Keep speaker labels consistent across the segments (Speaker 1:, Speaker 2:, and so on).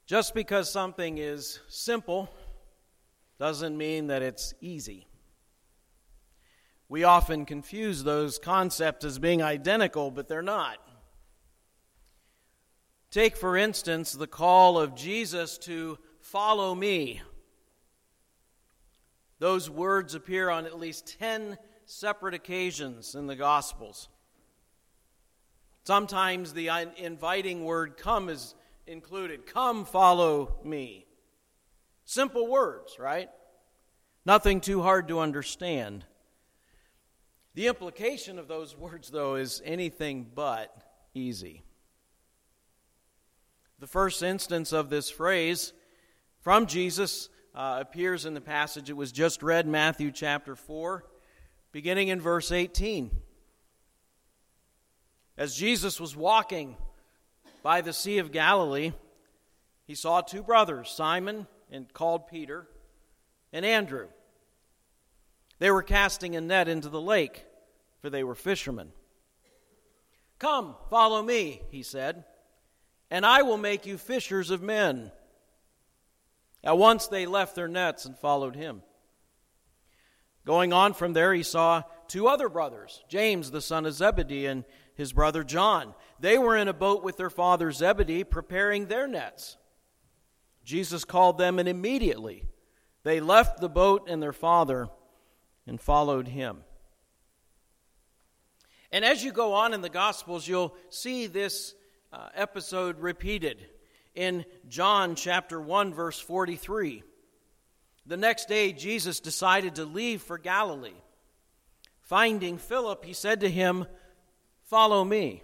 Speaker 1: Just because something is simple doesn't mean that it's easy. We often confuse those concepts as being identical, but they're not. Take, for instance, the call of Jesus to follow me. Those words appear on at least 10 separate occasions in the Gospels. Sometimes the inviting word come is included. Come, follow me. Simple words, right? Nothing too hard to understand. The implication of those words, though, is anything but easy. The first instance of this phrase from Jesus appears in the passage it was just read, Matthew chapter 4, beginning in verse 18. As Jesus was walking by the Sea of Galilee, he saw two brothers, Simon, and called Peter, and Andrew. They were casting a net into the lake, for they were fishermen. Come, follow me, he said, and I will make you fishers of men. At once they left their nets and followed him. Going on from there, he saw two other brothers, James the son of Zebedee and his brother John. They were in a boat with their father Zebedee, preparing their nets. Jesus called them, and immediately they left the boat and their father and followed him. And as you go on in the Gospels, you'll see this episode repeated in John chapter 1, verse 43. The next day, Jesus decided to leave for Galilee. Finding Philip, he said to him, "Follow me."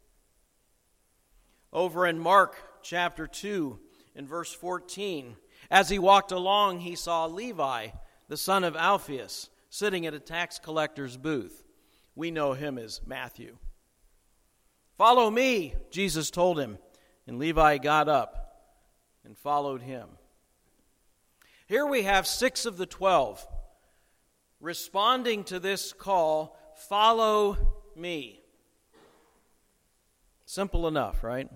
Speaker 1: Over in Mark chapter 2, in verse 14, as he walked along, he saw Levi, the son of Alphaeus, sitting at a tax collector's booth. We know him as Matthew. "Follow me," Jesus told him, and Levi got up and followed him. Here we have 6 of the 12 responding to this call, "Follow me." Simple enough, right?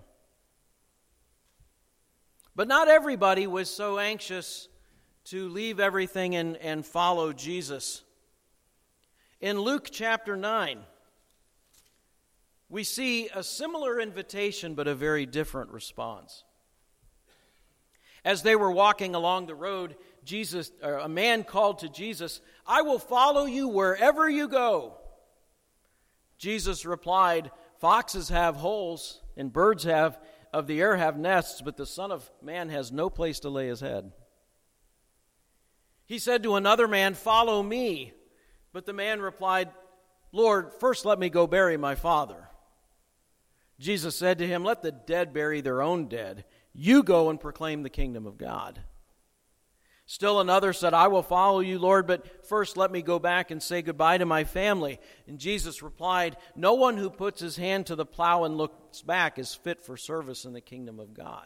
Speaker 1: But not everybody was so anxious to leave everything and follow Jesus. In Luke chapter 9, we see a similar invitation, but a very different response. As they were walking along the road, a man called to Jesus, "I will follow you wherever you go." Jesus replied, "Foxes have holes, and birds of the air have nests, but the Son of Man has no place to lay his head." He said to another man, "Follow me." But the man replied, "Lord, first let me go bury my father." Jesus said to him, "Let the dead bury their own dead. You go and proclaim the kingdom of God." Still another said, "I will follow you, Lord, but first let me go back and say goodbye to my family." And Jesus replied, "No one who puts his hand to the plow and looks back is fit for service in the kingdom of God."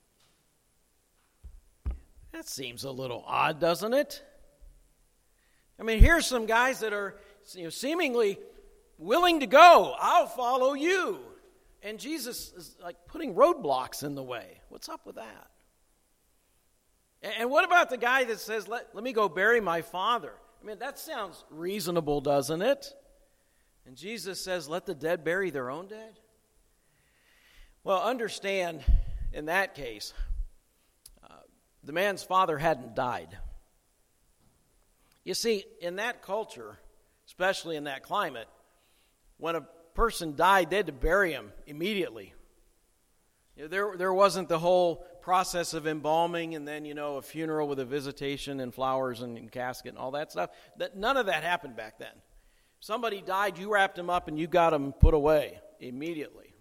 Speaker 1: That seems a little odd, doesn't it? I mean, here's some guys that are seemingly willing to go. "I'll follow you." And Jesus is like putting roadblocks in the way. What's up with that? And what about the guy that says, let me go bury my father? I mean, that sounds reasonable, doesn't it? And Jesus says, "Let the dead bury their own dead." Well, understand, in that case, the man's father hadn't died. You see, in that culture, especially in that climate, when a person died, they had to bury him immediately. There wasn't the whole process of embalming and then, a funeral with a visitation and flowers and casket and all that stuff. None of that happened back then. Somebody died, you wrapped him up and you got him put away immediately.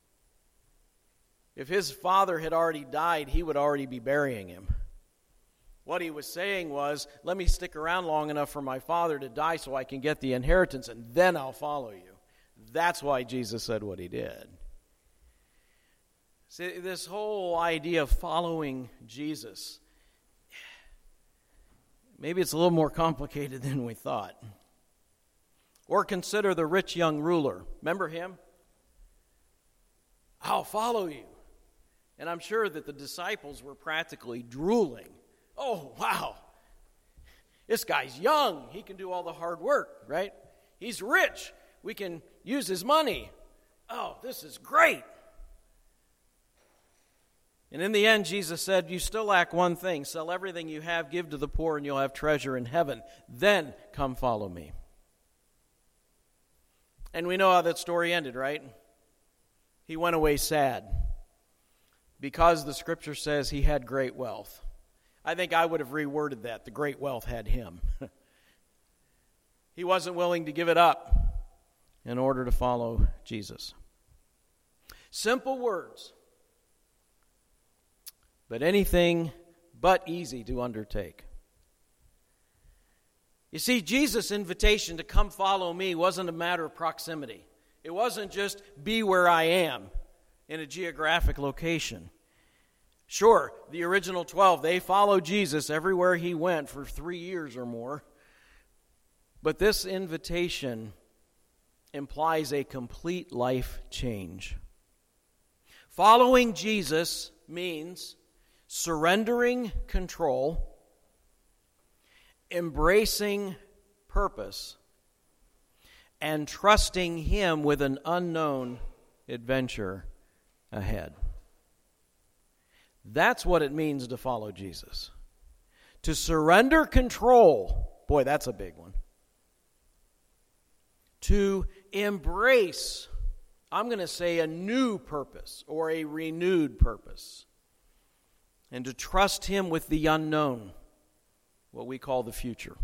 Speaker 1: If his father had already died, he would already be burying him. What he was saying was, let me stick around long enough for my father to die so I can get the inheritance, and then I'll follow you. That's why Jesus said what he did. See, this whole idea of following Jesus, maybe it's a little more complicated than we thought. Or consider the rich young ruler. Remember him? "I'll follow you." And I'm sure that the disciples were practically drooling. Oh, wow. This guy's young. He can do all the hard work, right? He's rich. We can use his money. Oh, this is great. And in the end, Jesus said, you still lack one thing. Sell everything you have, give to the poor, and you'll have treasure in heaven. Then come follow me. And we know how that story ended, right? He went away sad because the Scripture says he had great wealth. I think I would have reworded that. The great wealth had him. He wasn't willing to give it up in order to follow Jesus. Simple words, but anything but easy to undertake. You see, Jesus' invitation to come follow me wasn't a matter of proximity. It wasn't just be where I am in a geographic location. Sure, the original 12, they followed Jesus everywhere he went for 3 years or more. But this invitation implies a complete life change. Following Jesus means surrendering control, embracing purpose, and trusting him with an unknown adventure ahead. That's what it means to follow Jesus. To surrender control, boy, that's a big one. To embrace, I'm going to say, a new purpose or a renewed purpose. And to trust him with the unknown, what we call the future.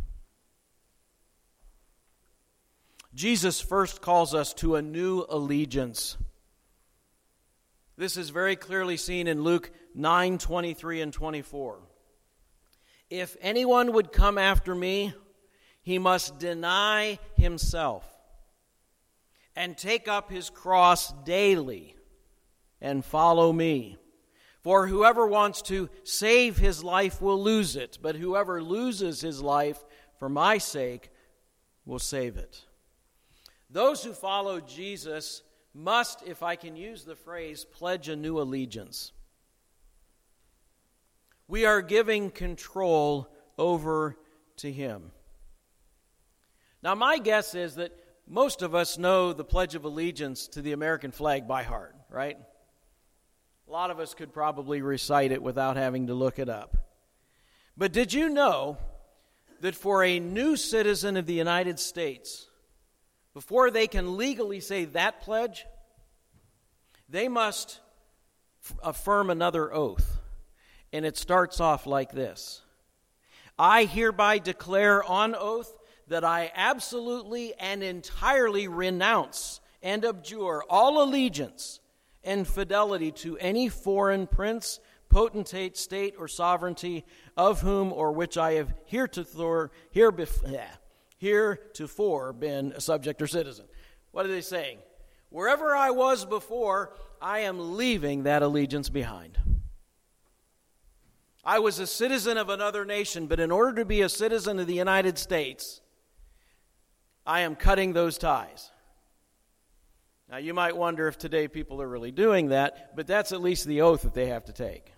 Speaker 1: Jesus first calls us to a new allegiance. This is very clearly seen in Luke 9:23 and 24. If anyone would come after me, he must deny himself and take up his cross daily and follow me. For whoever wants to save his life will lose it, but whoever loses his life for my sake will save it. Those who follow Jesus must, if I can use the phrase, pledge a new allegiance. We are giving control over to him. Now, my guess is that most of us know the Pledge of Allegiance to the American flag by heart, right? A lot of us could probably recite it without having to look it up. But did you know that for a new citizen of the United States, before they can legally say that pledge, they must affirm another oath. And it starts off like this. I hereby declare on oath that I absolutely and entirely renounce and abjure all allegiance and fidelity to any foreign prince, potentate, state, or sovereignty of whom or which I have heretofore been a subject or citizen. What are they saying? Wherever I was before, I am leaving that allegiance behind. I was a citizen of another nation, but in order to be a citizen of the United States, I am cutting those ties. Now, you might wonder if today people are really doing that, but that's at least the oath that they have to take.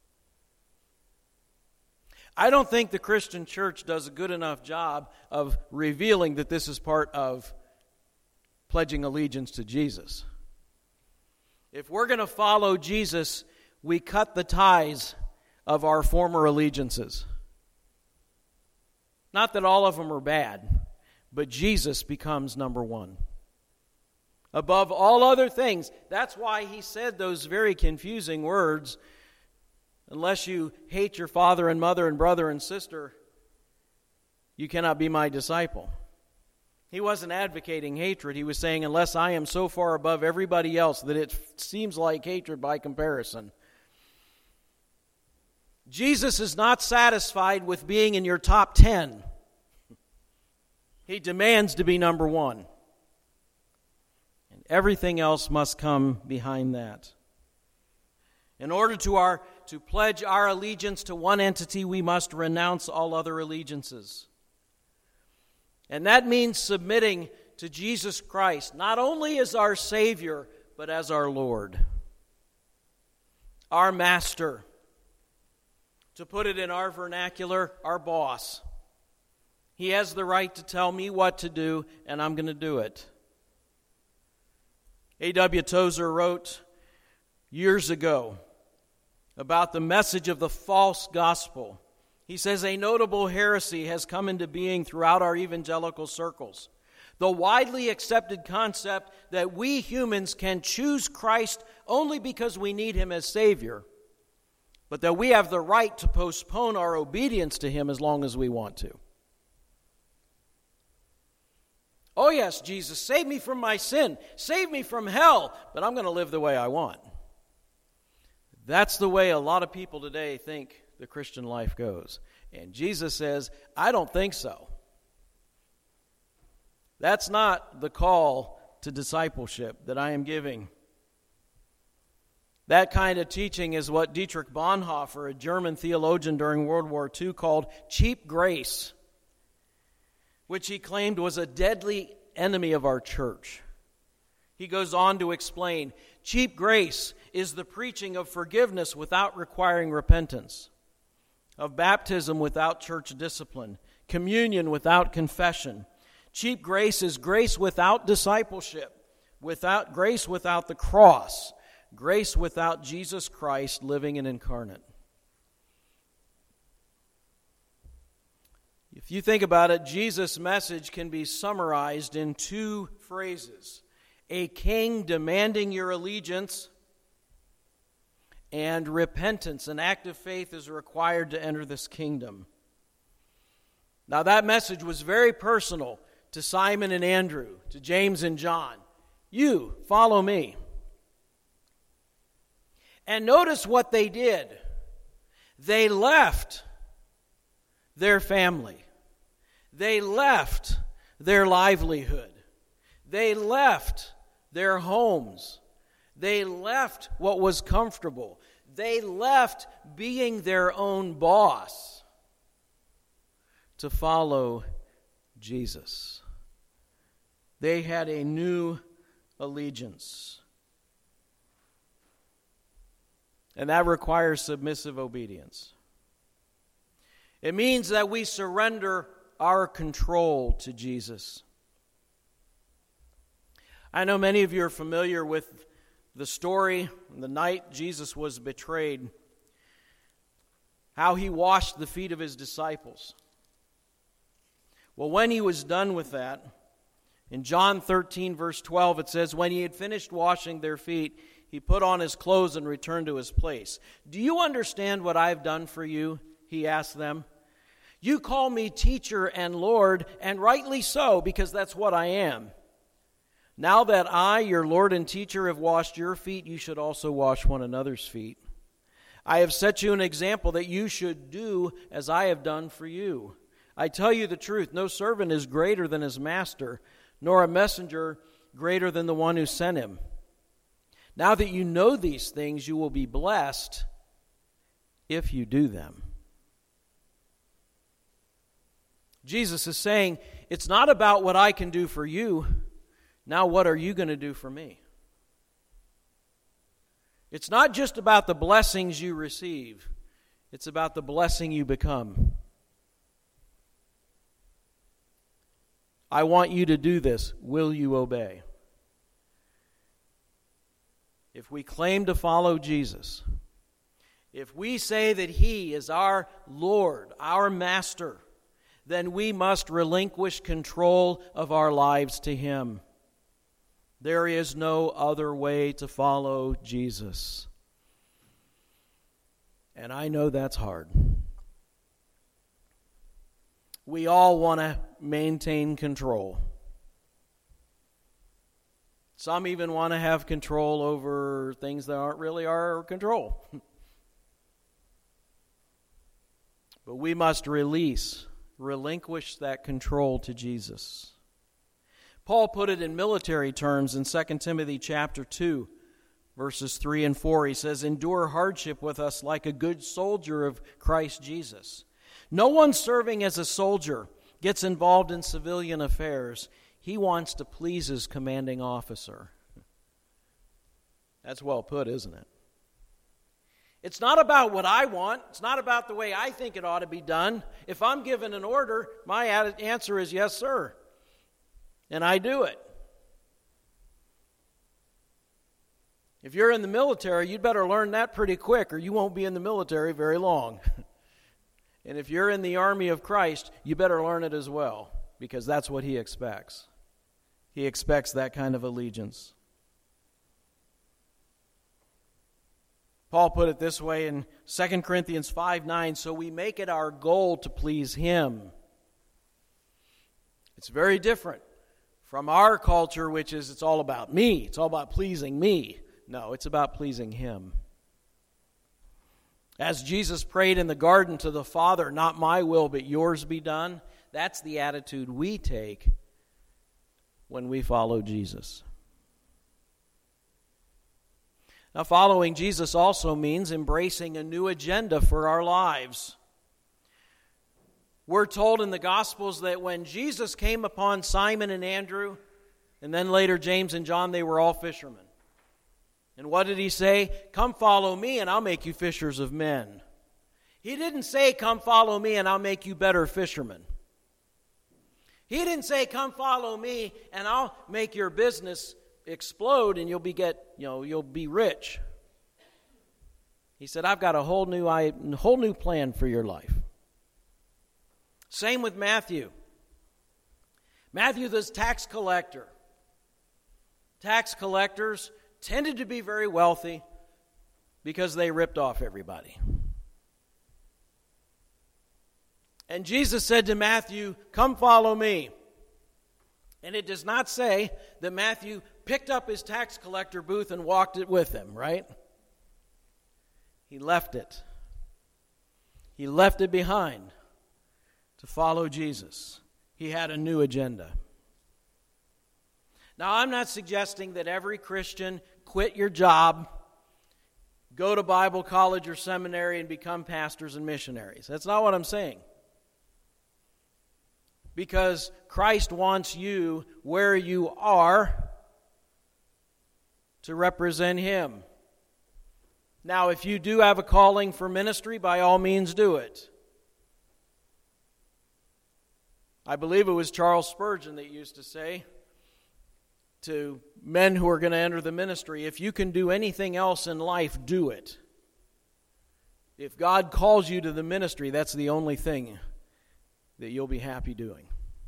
Speaker 1: I don't think the Christian church does a good enough job of revealing that this is part of pledging allegiance to Jesus. If we're going to follow Jesus, we cut the ties of our former allegiances. Not that all of them are bad, but Jesus becomes number one. Above all other things. That's why he said those very confusing words. Unless you hate your father and mother and brother and sister, you cannot be my disciple. He wasn't advocating hatred. He was saying, unless I am so far above everybody else that it seems like hatred by comparison. Jesus is not satisfied with being in your top 10. He demands to be number one. And everything else must come behind that. In order to pledge our allegiance to one entity, we must renounce all other allegiances. And that means submitting to Jesus Christ, not only as our Savior, but as our Lord. our master. To put it in our vernacular, our boss. He has the right to tell me what to do, and I'm going to do it. A.W. Tozer wrote years ago about the message of the false gospel. He says, a notable heresy has come into being throughout our evangelical circles. The widely accepted concept that we humans can choose Christ only because we need Him as Savior, but that we have the right to postpone our obedience to Him as long as we want to. Oh yes, Jesus, save me from my sin, save me from hell, but I'm going to live the way I want. That's the way a lot of people today think the Christian life goes. And Jesus says, I don't think so. That's not the call to discipleship that I am giving. That kind of teaching is what Dietrich Bonhoeffer, a German theologian during World War II, called cheap grace, which he claimed was a deadly enemy of our church. He goes on to explain, cheap grace is the preaching of forgiveness without requiring repentance, of baptism without church discipline, communion without confession. Cheap grace is grace without discipleship, without grace without the cross, grace without Jesus Christ living and incarnate. If you think about it, Jesus' message can be summarized in two phrases. A king demanding your allegiance, and repentance. An act of faith is required to enter this kingdom. Now that message was very personal to Simon and Andrew, to James and John. You, follow me. And notice what they did. They left their family. They left their livelihood. They left their homes. They left what was comfortable. They left being their own boss to follow Jesus. They had a new allegiance. And that requires submissive obedience. It means that we surrender our control to Jesus. I know many of you are familiar with the story, the night Jesus was betrayed, how He washed the feet of His disciples. Well, when He was done with that, in John 13, verse 12, it says, when He had finished washing their feet, He put on His clothes and returned to His place. Do you understand what I've done for you? He asked them. You call me teacher and Lord, and rightly so, because that's what I am. Now that I, your Lord and teacher, have washed your feet, you should also wash one another's feet. I have set you an example that you should do as I have done for you. I tell you the truth, no servant is greater than his master, nor a messenger greater than the one who sent him. Now that you know these things, you will be blessed if you do them. Jesus is saying, it's not about what I can do for you. Now what are you going to do for me? It's not just about the blessings you receive. It's about the blessing you become. I want you to do this. Will you obey? If we claim to follow Jesus, if we say that He is our Lord, our Master, then we must relinquish control of our lives to Him. There is no other way to follow Jesus. And I know that's hard. We all want to maintain control. Some even want to have control over things that aren't really our control. But we must relinquish that control to Jesus. Paul put it in military terms in 2 Timothy chapter 2, verses 3 and 4. He says, endure hardship with us like a good soldier of Christ Jesus. No one serving as a soldier gets involved in civilian affairs. He wants to please his commanding officer. That's well put, isn't it? It's not about what I want. It's not about the way I think it ought to be done. If I'm given an order, my answer is yes, sir. And I do it. If you're in the military, you'd better learn that pretty quick, or you won't be in the military very long. And if you're in the army of Christ, you better learn it as well, because that's what He expects. He expects that kind of allegiance. Paul put it this way in 2 Corinthians 5:9, so we make it our goal to please Him. It's very different from our culture, which is it's all about me. It's all about pleasing me. No, it's about pleasing Him. As Jesus prayed in the garden to the Father, not my will but yours be done, that's the attitude we take when we follow Jesus. Now, following Jesus also means embracing a new agenda for our lives. We're told in the Gospels that when Jesus came upon Simon and Andrew, and then later James and John, they were all fishermen. And what did He say? Come follow me and I'll make you fishers of men. He didn't say, come follow me and I'll make you better fishermen. He didn't say, come follow me and I'll make your business explode and you'll be rich. He said, I've got a whole new plan for your life. Same with Matthew. Matthew, this tax collector. Tax collectors tended to be very wealthy because they ripped off everybody. And Jesus said to Matthew, come follow me. And it does not say that Matthew picked up his tax collector booth and walked it with him, right? He left it. He left it behind to follow Jesus. He had a new agenda. Now, I'm not suggesting that every Christian quit your job, go to Bible college or seminary and become pastors and missionaries. That's not what I'm saying. Because Christ wants you where you are to represent Him. Now, if you do have a calling for ministry, by all means do it. I believe it was Charles Spurgeon that used to say to men who are going to enter the ministry, if you can do anything else in life, do it. If God calls you to the ministry, that's the only thing that you'll be happy doing.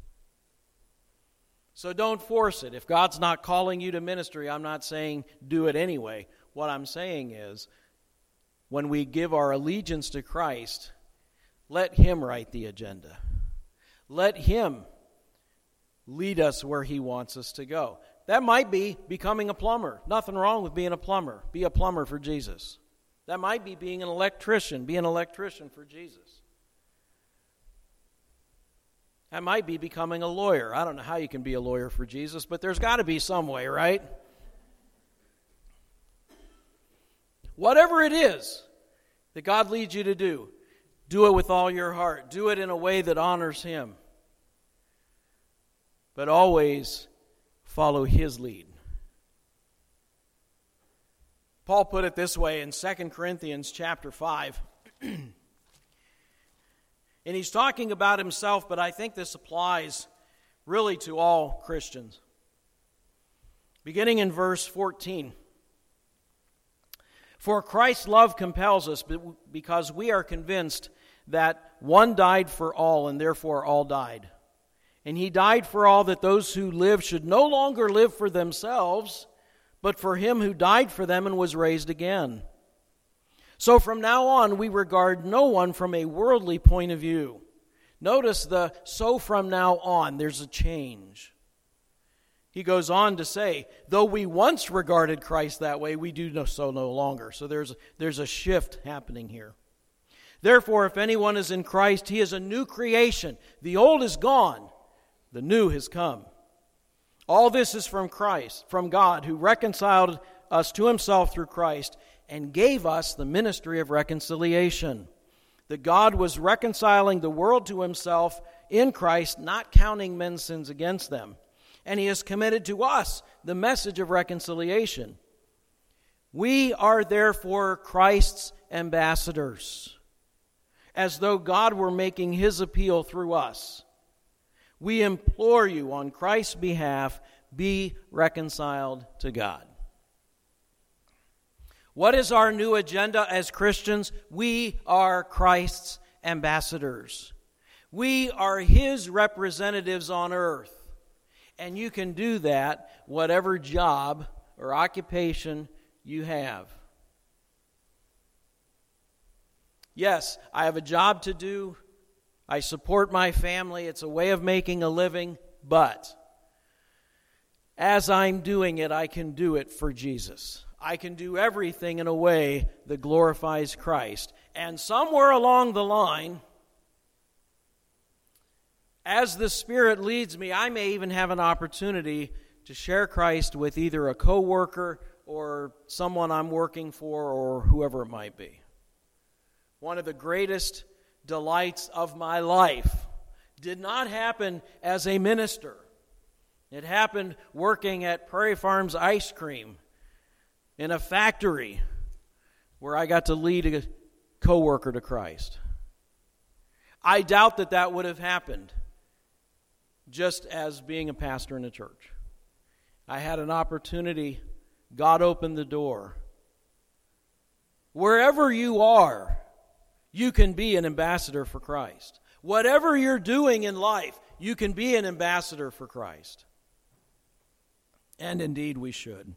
Speaker 1: So don't force it. If God's not calling you to ministry, I'm not saying do it anyway. What I'm saying is, when we give our allegiance to Christ, let Him write the agenda. Let Him lead us where He wants us to go. That might be becoming a plumber. Nothing wrong with being a plumber. Be a plumber for Jesus. That might be being an electrician. Be an electrician for Jesus. That might be becoming a lawyer. I don't know how you can be a lawyer for Jesus, but there's got to be some way, right? Whatever it is that God leads you to do it with all your heart. Do it in a way that honors Him. But always follow His lead. Paul put it this way in 2 Corinthians chapter 5. And he's talking about himself, but I think this applies really to all Christians. Beginning in verse 14. For Christ's love compels us, because we are convinced that one died for all, and therefore all died. And He died for all, that those who live should no longer live for themselves, but for Him who died for them and was raised again. So from now on, we regard no one from a worldly point of view. Notice the so from now on, there's a change. He goes on to say, though we once regarded Christ that way, we do so no longer. So there's a shift happening here. Therefore, if anyone is in Christ, he is a new creation. The old is gone, the new has come. All this is from Christ, from God, who reconciled us to Himself through Christ and gave us the ministry of reconciliation. That God was reconciling the world to Himself in Christ, not counting men's sins against them. And He has committed to us the message of reconciliation. We are therefore Christ's ambassadors, as though God were making his appeal through us. We implore you on Christ's behalf, be reconciled to God. What is our new agenda as Christians? We are Christ's ambassadors. We are his representatives on earth. And you can do that whatever job or occupation you have. Yes, I have a job to do. I support my family. It's a way of making a living. But as I'm doing it, I can do it for Jesus. I can do everything in a way that glorifies Christ. And somewhere along the line, as the Spirit leads me, I may even have an opportunity to share Christ with either a coworker or someone I'm working for or whoever it might be. One of the greatest delights of my life did not happen as a minister. It happened working at Prairie Farms Ice Cream in a factory where I got to lead a coworker to Christ. I doubt that would have happened just as being a pastor in a church. I had an opportunity. God opened the door. Wherever you are, you can be an ambassador for Christ. Whatever you're doing in life, you can be an ambassador for Christ. And indeed we should.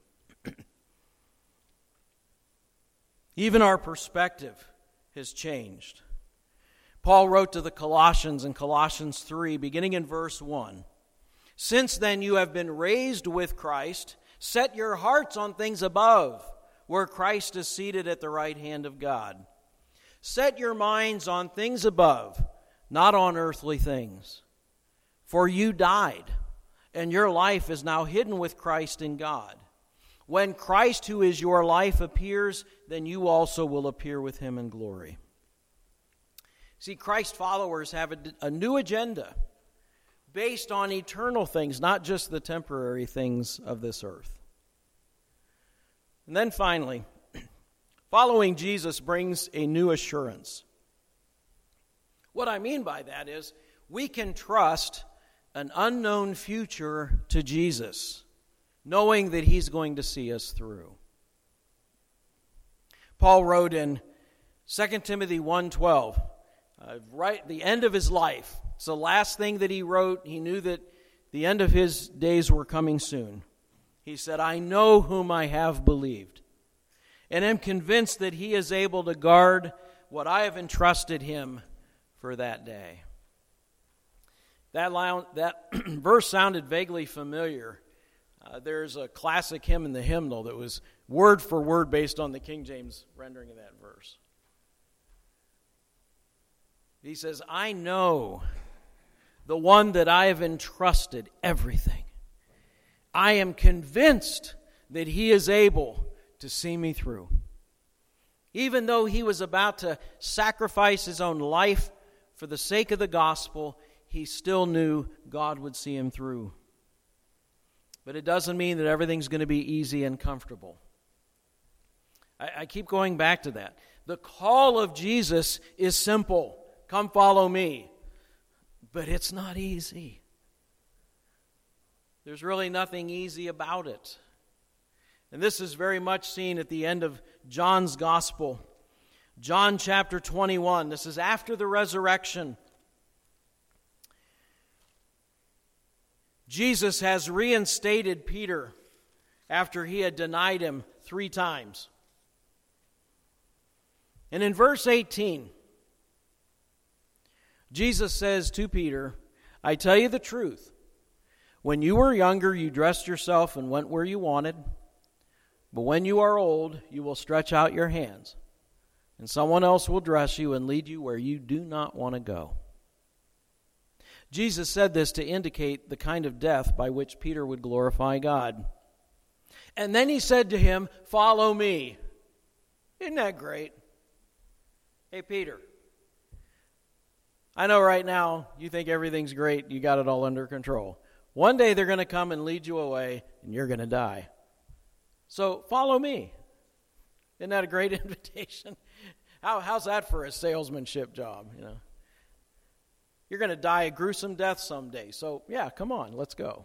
Speaker 1: Even our perspective has changed. Paul wrote to the Colossians in Colossians 3, beginning in verse 1. Since then you have been raised with Christ, set your hearts on things above, where Christ is seated at the right hand of God. Set your minds on things above, not on earthly things. For you died, and your life is now hidden with Christ in God. When Christ, who is your life, appears, then you also will appear with him in glory. See, Christ followers have a new agenda based on eternal things, not just the temporary things of this earth. And then finally, following Jesus brings a new assurance. What I mean by that is we can trust an unknown future to Jesus, knowing that he's going to see us through. Paul wrote in 2 Timothy 1:12, right at the end of his life. It's the last thing that he wrote. He knew that the end of his days were coming soon. He said, I know whom I have believed, and am convinced that he is able to guard what I have entrusted him for that day. That verse sounded vaguely familiar. There's a classic hymn in the hymnal that was word for word based on the King James rendering of that verse. He says, I know the one that I have entrusted everything. I am convinced that he is able to see me through. Even though he was about to sacrifice his own life for the sake of the gospel, he still knew God would see him through. But it doesn't mean that everything's going to be easy and comfortable. I keep going back to that. The call of Jesus is simple. Come follow me. But it's not easy. There's really nothing easy about it. And this is very much seen at the end of John's Gospel. John chapter 21. This is after the resurrection. Jesus has reinstated Peter after he had denied him 3 times. And in verse 18, Jesus says to Peter, I tell you the truth. When you were younger, you dressed yourself and went where you wanted. But when you are old, you will stretch out your hands, and someone else will dress you and lead you where you do not want to go. Jesus said this to indicate the kind of death by which Peter would glorify God. And then he said to him, follow me. Isn't that great? Hey, Peter, I know right now you think everything's great, you got it all under control. One day they're going to come and lead you away, and you're going to die. So follow me. Isn't that a great invitation? How's that for a salesmanship job, you know? You're going to die a gruesome death someday. So, yeah, come on, let's go.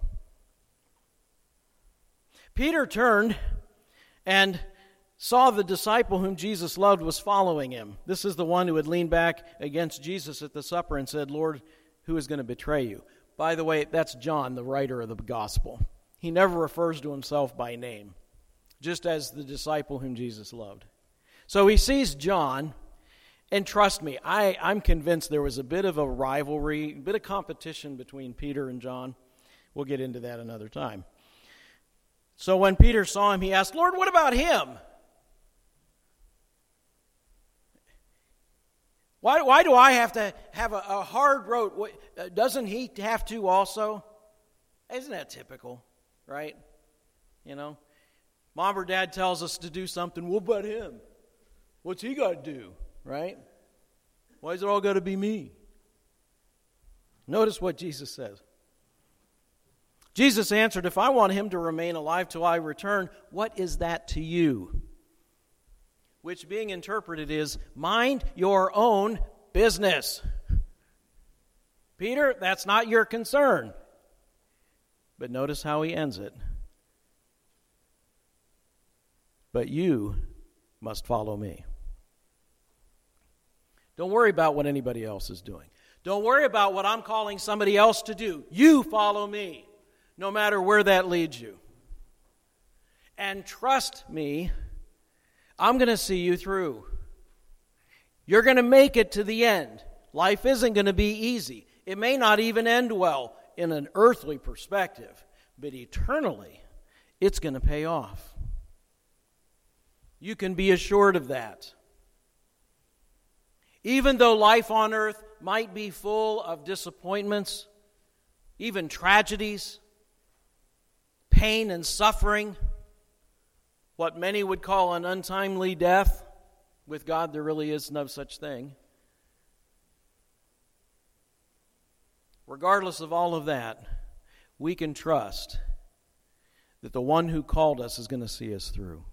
Speaker 1: Peter turned and saw the disciple whom Jesus loved was following him. This is the one who had leaned back against Jesus at the supper and said, "Lord, who is going to betray you?" By the way, that's John, the writer of the gospel. He never refers to himself by name, just as the disciple whom Jesus loved. So he sees John, and trust me, I'm convinced there was a bit of a rivalry, a bit of competition between Peter and John. We'll get into that another time. So when Peter saw him, he asked, "Lord, what about him?" Why do I have to have a hard road? Doesn't he have to also? Isn't that typical, right? You know, mom or dad tells us to do something. What about him? What's he got to do, right? Why is it all got to be me? Notice what Jesus says. Jesus answered, "If I want him to remain alive till I return, what is that to you?" Which being interpreted is, mind your own business. Peter, that's not your concern. But notice how he ends it. But you must follow me. Don't worry about what anybody else is doing. Don't worry about what I'm calling somebody else to do. You follow me, no matter where that leads you. And trust me, I'm going to see you through. You're going to make it to the end. Life isn't going to be easy. It may not even end well in an earthly perspective, but eternally, it's going to pay off. You can be assured of that. Even though life on earth might be full of disappointments, even tragedies, pain and suffering, what many would call an untimely death, with God there really is no such thing. Regardless of all of that, we can trust that the one who called us is going to see us through.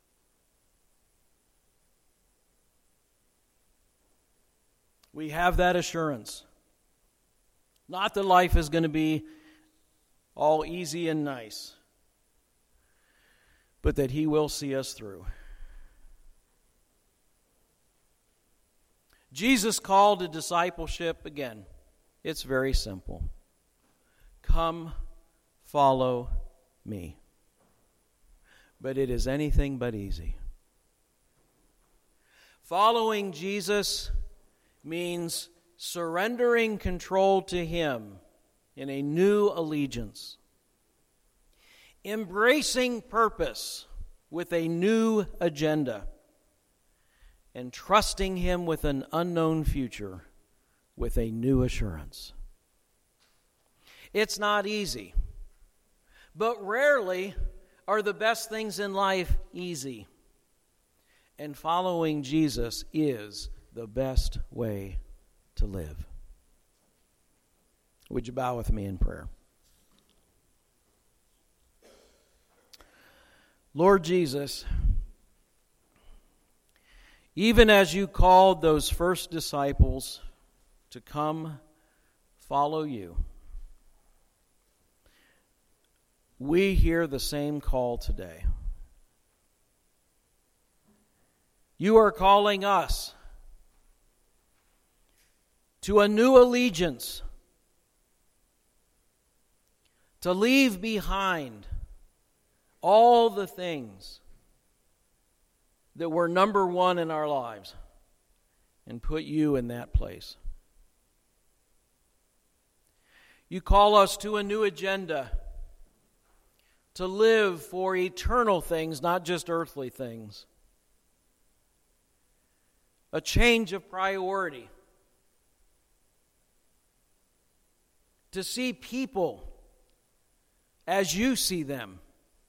Speaker 1: We have that assurance. Not that life is going to be all easy and nice, but that he will see us through. Jesus called to discipleship again. It's very simple. Come, follow me. But it is anything but easy. Following Jesus means surrendering control to him in a new allegiance. Embracing purpose with a new agenda. And trusting him with an unknown future with a new assurance. It's not easy, but rarely are the best things in life easy. And following Jesus is the best way to live. Would you bow with me in prayer? Lord Jesus, even as you called those first disciples to come follow you, we hear the same call today. You are calling us to a new allegiance, to leave behind all the things that were number one in our lives and put you in that place. You call us to a new agenda, to live for eternal things, not just earthly things. A change of priority. To see people as you see them.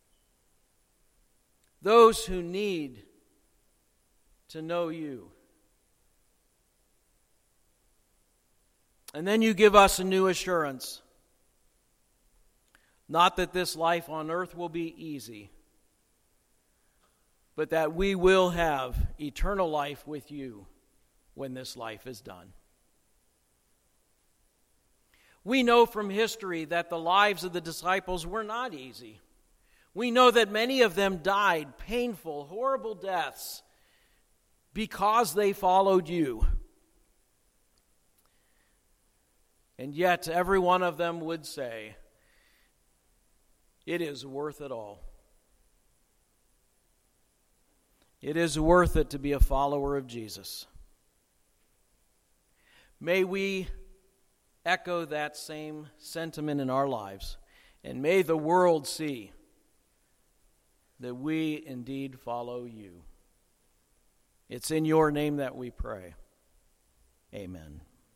Speaker 1: Those who need to know you. And then you give us a new assurance. Not that this life on earth will be easy, but that we will have eternal life with you when this life is done. We know from history that the lives of the disciples were not easy. We know that many of them died painful, horrible deaths because they followed you. And yet every one of them would say, it is worth it all. It is worth it to be a follower of Jesus. May we echo that same sentiment in our lives, and may the world see that we indeed follow you. It's in your name that we pray. Amen.